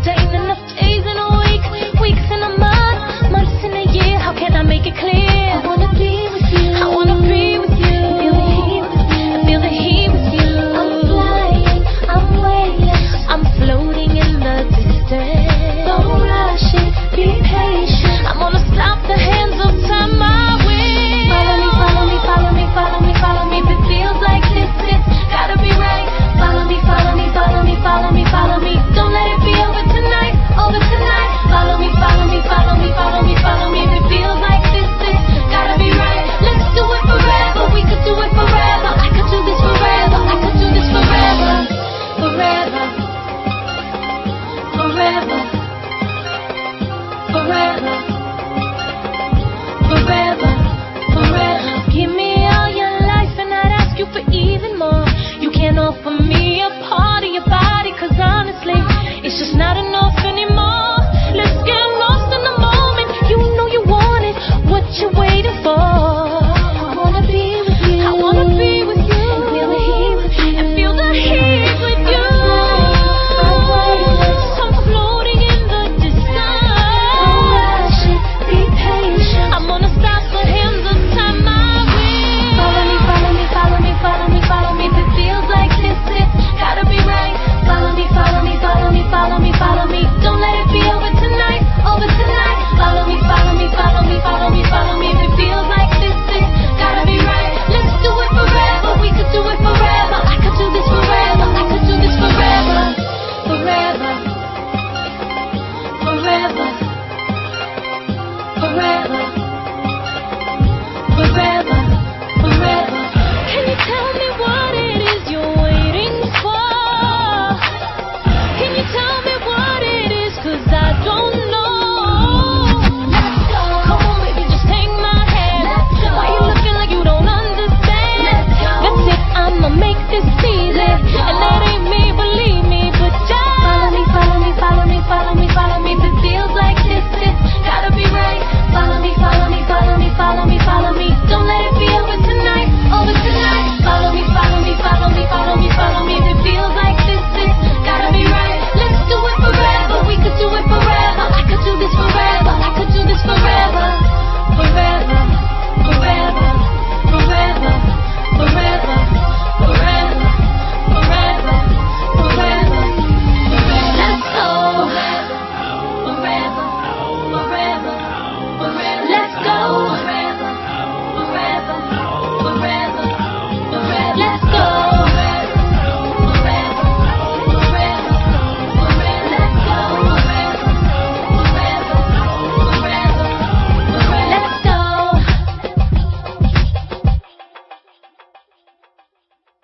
There ain't enough days in a week, weeks in a month, months in a year. How can I make it clear? I wanna be with you. I wanna be with you. I feel the heat with you. I'm flying, I'm weightless, I'm floating in the distance. Don't rush it, be patient. I'm gonna stop the hands of time my way. Follow me, follow me, follow me, follow me, follow me. If it feels like this, it's gotta be right. Follow me, follow me, follow me, follow me, follow me. Don't let it be over tonight, over tonight. Follow me, follow me, follow me, follow me, follow me. If it feels like this, it's gotta be right. Let's do it forever, we could do it forever. I could do this forever, I could do this forever. Forever, forever, forever, forever, forever. Give me all your life and I'd ask you for even more. You can't offer me a part of your body, cause honestly, it's just not enough anymore. Let's get